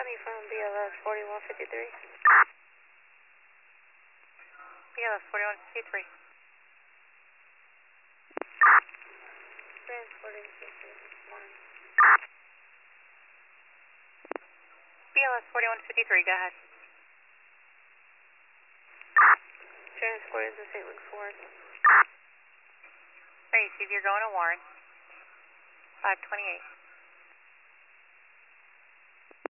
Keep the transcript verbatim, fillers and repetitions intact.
Copy from B L S forty-one fifty-three. B L S forty-one fifty-three. Transporting system one. B L S forty-one fifty-three, go ahead. Transporting to Saint Luke's Ward. Tracy, you're going to Warren. five twenty-eight.